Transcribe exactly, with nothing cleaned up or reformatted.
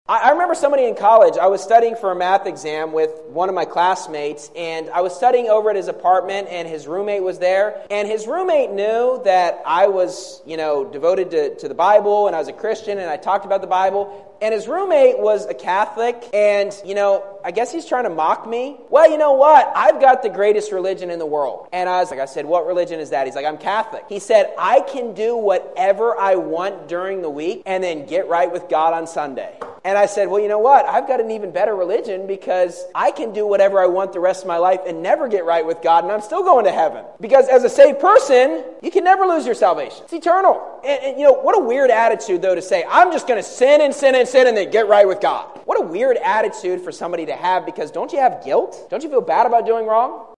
I, I remember somebody in college, I was studying for a math exam with one of my classmates, and I was studying over at his apartment, and his roommate was there, and his roommate knew that I was, you know, devoted to, to the Bible, and I was a Christian, and I talked about the Bible. And his roommate was a Catholic, and, you know, I guess he's trying to mock me. Well, you know what? I've got the greatest religion in the world. And I was like, I said, what religion is that? He's like, I'm Catholic. He said, I can do whatever I want during the week and then get right with God on Sunday. And I said, well, you know what? I've got an even better religion because I can do whatever I want the rest of my life and never get right with God, and I'm still going to heaven. Because as a saved person, you can never lose your salvation. It's eternal. And, and you know, what a weird attitude, though, to say, I'm just going to sin and sin and sin and then get right with God. What a weird attitude for somebody to have, because don't you have guilt? Don't you feel bad about doing wrong?